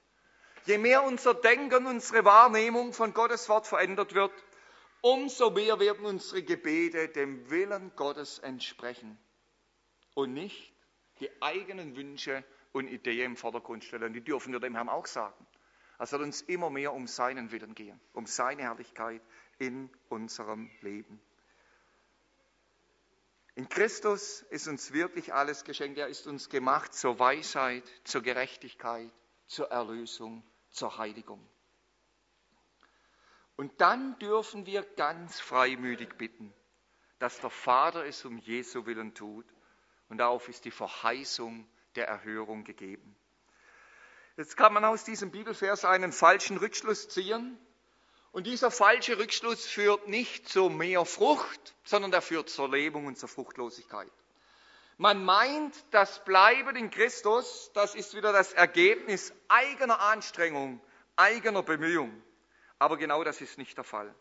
A: Je mehr unser Denken, unsere Wahrnehmung von Gottes Wort verändert wird, umso mehr werden unsere Gebete dem Willen Gottes entsprechen und nicht die eigenen Wünsche und Ideen im Vordergrund stellen. Die dürfen wir dem Herrn auch sagen. Es soll uns immer mehr um seinen Willen gehen, um seine Herrlichkeit in unserem Leben. In Christus ist uns wirklich alles geschenkt. Er ist uns gemacht zur Weisheit, zur Gerechtigkeit, zur Erlösung, zur Heiligung. Und dann dürfen wir ganz freimütig bitten, dass der Vater es um Jesu Willen tut. Und darauf ist die Verheißung der Erhörung gegeben. Jetzt kann man aus diesem Bibelvers einen falschen Rückschluss ziehen. Und dieser falsche Rückschluss führt nicht zu mehr Frucht, sondern er führt zur Lähmung und zur Fruchtlosigkeit. Man meint, das Bleiben in Christus, das ist wieder das Ergebnis eigener Anstrengung, eigener Bemühung. Aber genau das ist nicht der Fall.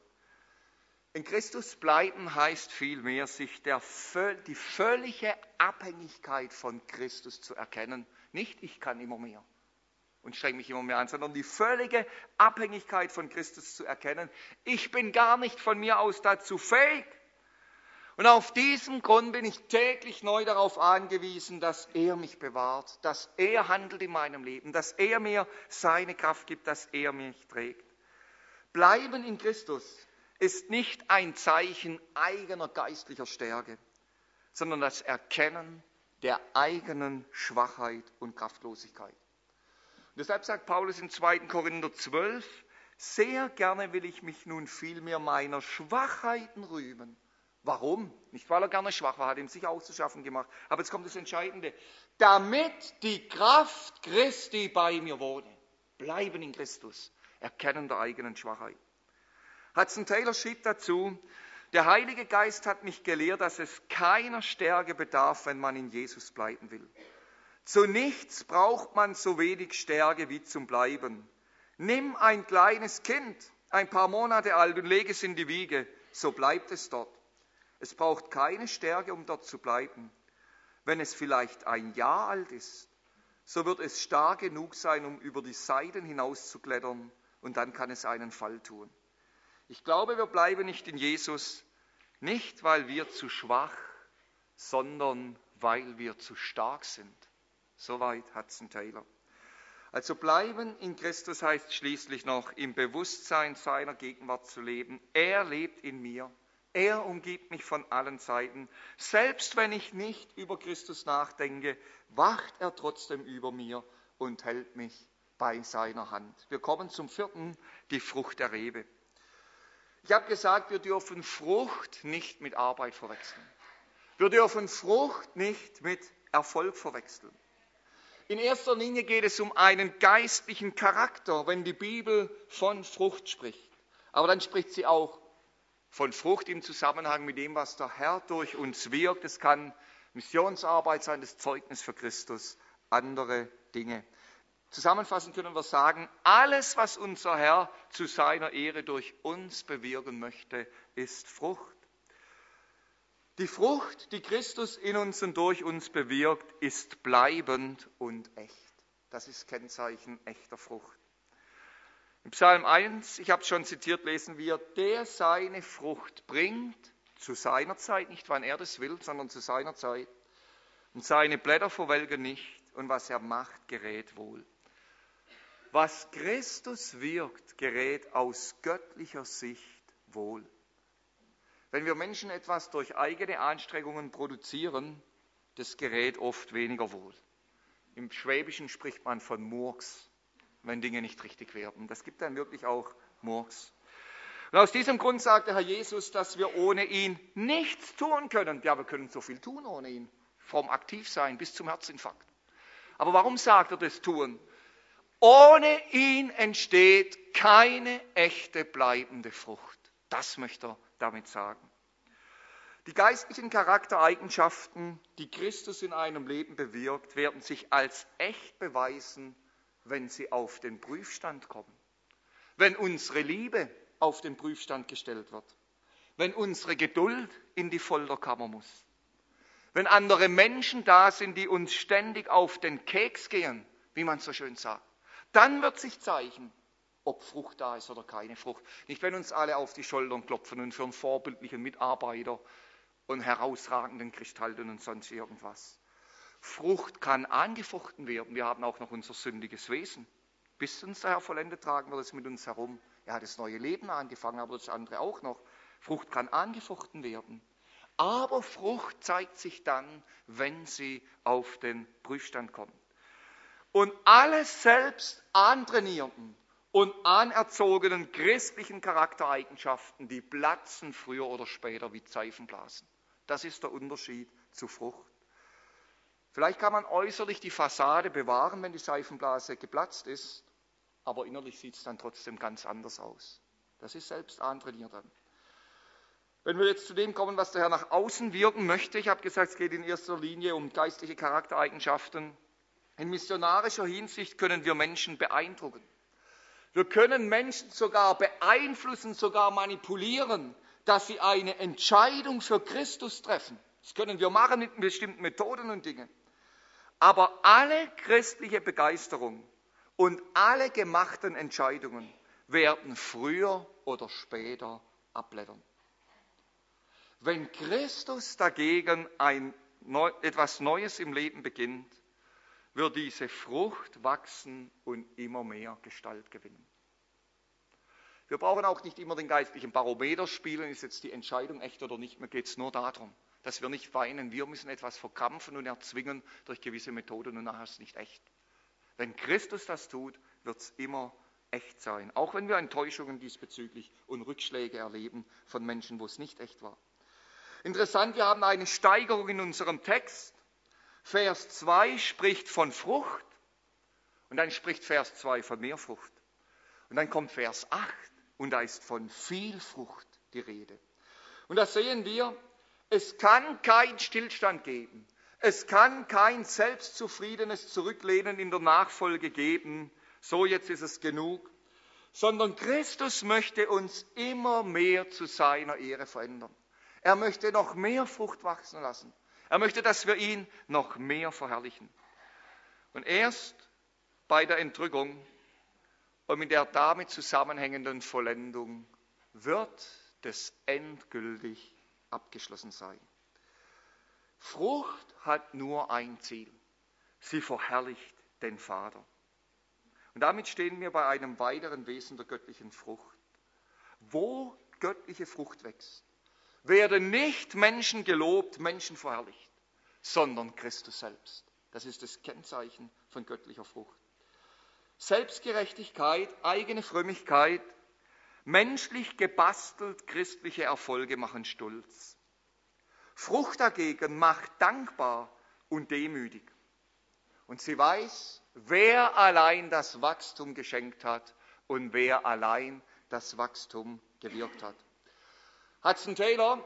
A: In Christus bleiben heißt vielmehr, sich die völlige Abhängigkeit von Christus zu erkennen. Nicht ich kann immer mehr und strenge mich immer mehr an, sondern die völlige Abhängigkeit von Christus zu erkennen. Ich bin gar nicht von mir aus dazu fähig. Und auf diesem Grund bin ich täglich neu darauf angewiesen, dass er mich bewahrt, dass er handelt in meinem Leben, dass er mir seine Kraft gibt, dass er mich trägt. Bleiben in Christus ist nicht ein Zeichen eigener geistlicher Stärke, sondern das Erkennen der eigenen Schwachheit und Kraftlosigkeit. Und deshalb sagt Paulus in 2. Korinther 12, sehr gerne will ich mich nun vielmehr meiner Schwachheiten rühmen. Warum? Nicht, weil er gerne schwach war, hat ihm sich auszuschaffen gemacht. Aber jetzt kommt das Entscheidende. Damit die Kraft Christi bei mir wohne. Bleiben in Christus. Erkennen der eigenen Schwachheit. Hudson Taylor schrieb dazu, der Heilige Geist hat mich gelehrt, dass es keiner Stärke bedarf, wenn man in Jesus bleiben will. Zu nichts braucht man so wenig Stärke wie zum Bleiben. Nimm ein kleines Kind, ein paar Monate alt, und leg es in die Wiege, so bleibt es dort. Es braucht keine Stärke, um dort zu bleiben. Wenn es vielleicht ein Jahr alt ist, so wird es stark genug sein, um über die Seiten hinauszuklettern, und dann kann es einen Fall tun. Ich glaube, wir bleiben nicht in Jesus, nicht weil wir zu schwach, sondern weil wir zu stark sind. Soweit Hudson Taylor. Also bleiben in Christus heißt schließlich noch, im Bewusstsein seiner Gegenwart zu leben. Er lebt in mir. Er umgibt mich von allen Seiten. Selbst wenn ich nicht über Christus nachdenke, wacht er trotzdem über mir und hält mich bei seiner Hand. Wir kommen zum 4., die Frucht der Rebe. Ich habe gesagt, wir dürfen Frucht nicht mit Arbeit verwechseln. Wir dürfen Frucht nicht mit Erfolg verwechseln. In erster Linie geht es um einen geistlichen Charakter, wenn die Bibel von Frucht spricht. Aber dann spricht sie auch von Frucht im Zusammenhang mit dem, was der Herr durch uns wirkt. Es kann Missionsarbeit sein, das Zeugnis für Christus, andere Dinge. Zusammenfassend können wir sagen, alles, was unser Herr zu seiner Ehre durch uns bewirken möchte, ist Frucht. Die Frucht, die Christus in uns und durch uns bewirkt, ist bleibend und echt. Das ist Kennzeichen echter Frucht. Im Psalm 1, ich habe es schon zitiert, lesen wir, der seine Frucht bringt, zu seiner Zeit, nicht wann er das will, sondern zu seiner Zeit. Und seine Blätter verwelken nicht und was er macht, gerät wohl. Was Christus wirkt, gerät aus göttlicher Sicht wohl. Wenn wir Menschen etwas durch eigene Anstrengungen produzieren, das gerät oft weniger wohl. Im Schwäbischen spricht man von Murks, wenn Dinge nicht richtig werden. Das gibt dann wirklich auch Murks. Und aus diesem Grund sagt der Herr Jesus, dass wir ohne ihn nichts tun können. Ja, wir können so viel tun ohne ihn. Vom Aktivsein bis zum Herzinfarkt. Aber warum sagt er das tun? Ohne ihn entsteht keine echte bleibende Frucht. Das möchte er damit sagen. Die geistlichen Charaktereigenschaften, die Christus in einem Leben bewirkt, werden sich als echt beweisen, wenn sie auf den Prüfstand kommen. Wenn unsere Liebe auf den Prüfstand gestellt wird. Wenn unsere Geduld in die Folterkammer muss. Wenn andere Menschen da sind, die uns ständig auf den Keks gehen, wie man so schön sagt. Dann wird sich zeigen, ob Frucht da ist oder keine Frucht. Nicht, wenn uns alle auf die Schultern klopfen und für einen vorbildlichen Mitarbeiter und herausragenden Christ halten und sonst irgendwas. Frucht kann angefochten werden. Wir haben auch noch unser sündiges Wesen. Bis uns der Herr vollendet, tragen wir das mit uns herum. Er hat das neue Leben angefangen, aber das andere auch noch. Frucht kann angefochten werden. Aber Frucht zeigt sich dann, wenn sie auf den Prüfstand kommt. Und alle selbst antrainierten und anerzogenen christlichen Charaktereigenschaften, die platzen früher oder später wie Seifenblasen. Das ist der Unterschied zu Frucht. Vielleicht kann man äußerlich die Fassade bewahren, wenn die Seifenblase geplatzt ist, aber innerlich sieht es dann trotzdem ganz anders aus. Das ist selbst antrainiert dann. Wenn wir jetzt zu dem kommen, was der Herr nach außen wirken möchte, ich habe gesagt, es geht in erster Linie um geistliche Charaktereigenschaften. In missionarischer Hinsicht können wir Menschen beeindrucken. Wir können Menschen sogar beeinflussen, sogar manipulieren, dass sie eine Entscheidung für Christus treffen. Das können wir machen mit bestimmten Methoden und Dingen. Aber alle christliche Begeisterung und alle gemachten Entscheidungen werden früher oder später abblättern. Wenn Christus dagegen etwas Neues im Leben beginnt, wird diese Frucht wachsen und immer mehr Gestalt gewinnen. Wir brauchen auch nicht immer den geistlichen Barometer spielen, ist jetzt die Entscheidung echt oder nicht, mir geht es nur darum, dass wir nicht weinen, wir müssen etwas verkrampfen und erzwingen durch gewisse Methoden und nachher ist es nicht echt. Wenn Christus das tut, wird es immer echt sein, auch wenn wir Enttäuschungen diesbezüglich und Rückschläge erleben von Menschen, wo es nicht echt war. Interessant, wir haben eine Steigerung in unserem Text. Vers 2 spricht von Frucht und dann spricht Vers 2 von mehr Frucht. Und dann kommt Vers 8 und da ist von viel Frucht die Rede. Und da sehen wir, es kann keinen Stillstand geben. Es kann kein selbstzufriedenes Zurücklehnen in der Nachfolge geben. So, jetzt ist es genug. Sondern Christus möchte uns immer mehr zu seiner Ehre verändern. Er möchte noch mehr Frucht wachsen lassen. Er möchte, dass wir ihn noch mehr verherrlichen. Und erst bei der Entrückung und mit der damit zusammenhängenden Vollendung wird das endgültig abgeschlossen sein. Frucht hat nur ein Ziel. Sie verherrlicht den Vater. Und damit stehen wir bei einem weiteren Wesen der göttlichen Frucht. Wo göttliche Frucht wächst, werden nicht Menschen gelobt, Menschen verherrlicht, sondern Christus selbst. Das ist das Kennzeichen von göttlicher Frucht. Selbstgerechtigkeit, eigene Frömmigkeit, menschlich gebastelt christliche Erfolge machen stolz. Frucht dagegen macht dankbar und demütig. Und sie weiß, wer allein das Wachstum geschenkt hat und wer allein das Wachstum gewirkt hat. Hudson Taylor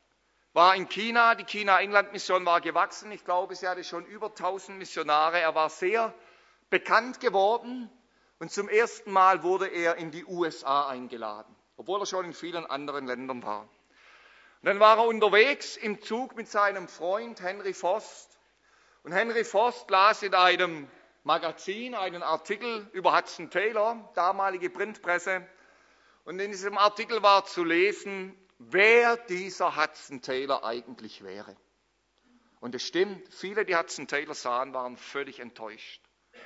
A: war in China, die China-England-Mission war gewachsen. Ich glaube, sie hatte schon über 1000 Missionare. Er war sehr bekannt geworden und zum ersten Mal wurde er in die USA eingeladen, obwohl er schon in vielen anderen Ländern war. Und dann war er unterwegs im Zug mit seinem Freund Henry Forst. Und Henry Forst las in einem Magazin einen Artikel über Hudson Taylor, damalige Printpresse. Und in diesem Artikel war zu lesen, wer dieser Hudson Taylor eigentlich wäre. Und es stimmt, viele, die Hudson Taylor sahen, waren völlig enttäuscht.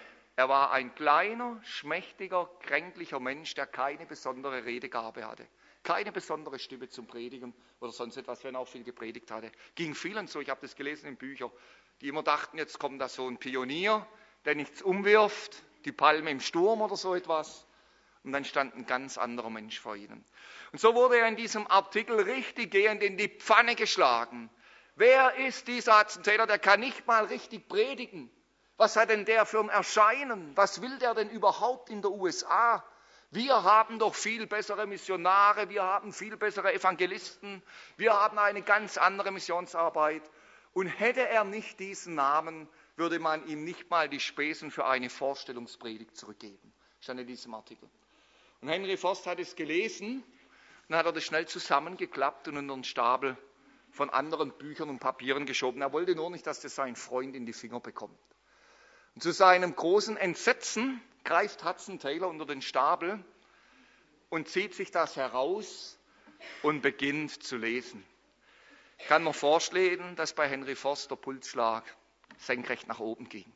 A: Er war ein kleiner, schmächtiger, kränklicher Mensch, der keine besondere Redegabe hatte. Keine besondere Stimme zum Predigen oder sonst etwas, wenn er auch viel gepredigt hatte. Ging vielen so, ich habe das gelesen in Büchern, die immer dachten, jetzt kommt da so ein Pionier, der nichts umwirft, die Palme im Sturm oder so etwas. Und dann stand ein ganz anderer Mensch vor ihnen. Und so wurde er in diesem Artikel richtig gehend in die Pfanne geschlagen. Wer ist dieser Hudson Taylor? Der kann nicht mal richtig predigen. Was hat denn der für ein Erscheinen? Was will der denn überhaupt in der USA? Wir haben doch viel bessere Missionare, wir haben viel bessere Evangelisten, wir haben eine ganz andere Missionsarbeit. Und hätte er nicht diesen Namen, würde man ihm nicht mal die Spesen für eine Vorstellungspredigt zurückgeben. Stand in diesem Artikel. Und Henry Forst hat es gelesen und hat er das schnell zusammengeklappt und unter den Stapel von anderen Büchern und Papieren geschoben. Er wollte nur nicht, dass das sein Freund in die Finger bekommt. Und zu seinem großen Entsetzen greift Hudson Taylor unter den Stapel und zieht sich das heraus und beginnt zu lesen. Ich kann mir vorstellen, dass bei Henry Forst der Pulsschlag senkrecht nach oben ging.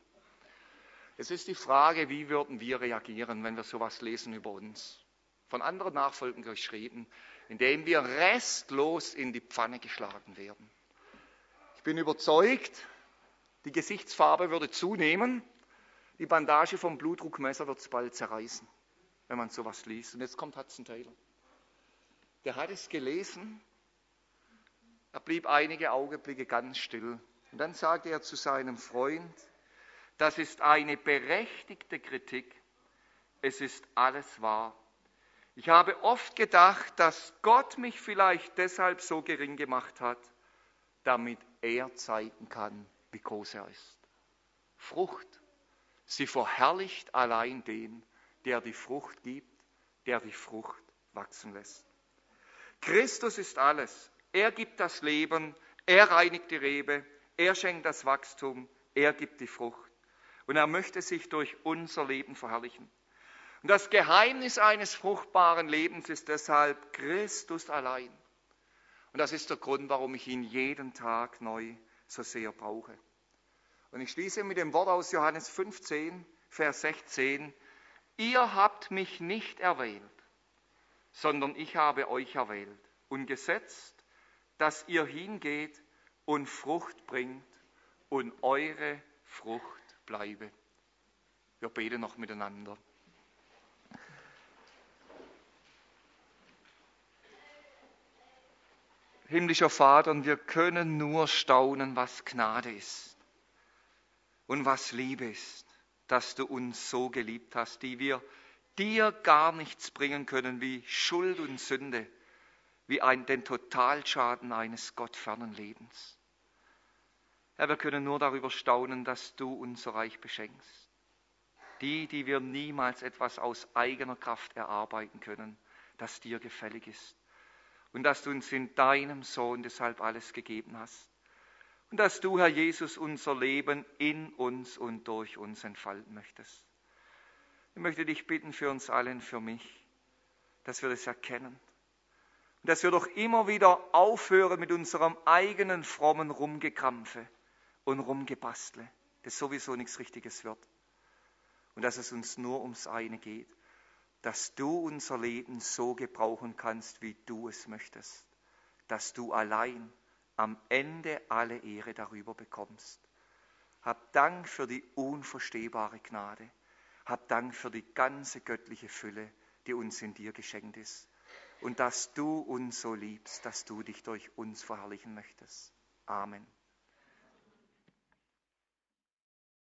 A: Es ist die Frage, wie würden wir reagieren, wenn wir sowas lesen über uns? Von anderen Nachfolgern geschrieben, indem wir restlos in die Pfanne geschlagen werden. Ich bin überzeugt, die Gesichtsfarbe würde zunehmen, die Bandage vom Blutdruckmesser wird es bald zerreißen, wenn man sowas liest. Und jetzt kommt Hudson Taylor. Der hat es gelesen, er blieb einige Augenblicke ganz still. Und dann sagte er zu seinem Freund, das ist eine berechtigte Kritik, es ist alles wahr. Ich habe oft gedacht, dass Gott mich vielleicht deshalb so gering gemacht hat, damit er zeigen kann, wie groß er ist. Frucht, sie verherrlicht allein den, der die Frucht gibt, der die Frucht wachsen lässt. Christus ist alles. Er gibt das Leben, er reinigt die Rebe, er schenkt das Wachstum, er gibt die Frucht. Und er möchte sich durch unser Leben verherrlichen. Und das Geheimnis eines fruchtbaren Lebens ist deshalb Christus allein. Und das ist der Grund, warum ich ihn jeden Tag neu so sehr brauche. Und ich schließe mit dem Wort aus Johannes 15, Vers 16. Ihr habt mich nicht erwählt, sondern ich habe euch erwählt und gesetzt, dass ihr hingeht und Frucht bringt und eure Frucht bleibe. Wir beten noch miteinander. Himmlischer Vater, und wir können nur staunen, was Gnade ist und was Liebe ist, dass du uns so geliebt hast, die wir dir gar nichts bringen können wie Schuld und Sünde, wie den Totalschaden eines gottfernen Lebens. Herr, wir können nur darüber staunen, dass du uns so reich beschenkst. Die wir niemals etwas aus eigener Kraft erarbeiten können, das dir gefällig ist. Und dass du uns in deinem Sohn deshalb alles gegeben hast. Und dass du, Herr Jesus, unser Leben in uns und durch uns entfalten möchtest. Ich möchte dich bitten für uns allen, für mich, dass wir das erkennen Und dass wir doch immer wieder aufhören mit unserem eigenen frommen Rumgekrampfe und Rumgebastle, das sowieso nichts Richtiges wird. Und dass es uns nur ums eine geht, dass du unser Leben so gebrauchen kannst, wie du es möchtest. Dass du allein am Ende alle Ehre darüber bekommst. Hab Dank für die unverstehbare Gnade. Hab Dank für die ganze göttliche Fülle, die uns in dir geschenkt ist. Und dass du uns so liebst, dass du dich durch uns verherrlichen möchtest. Amen.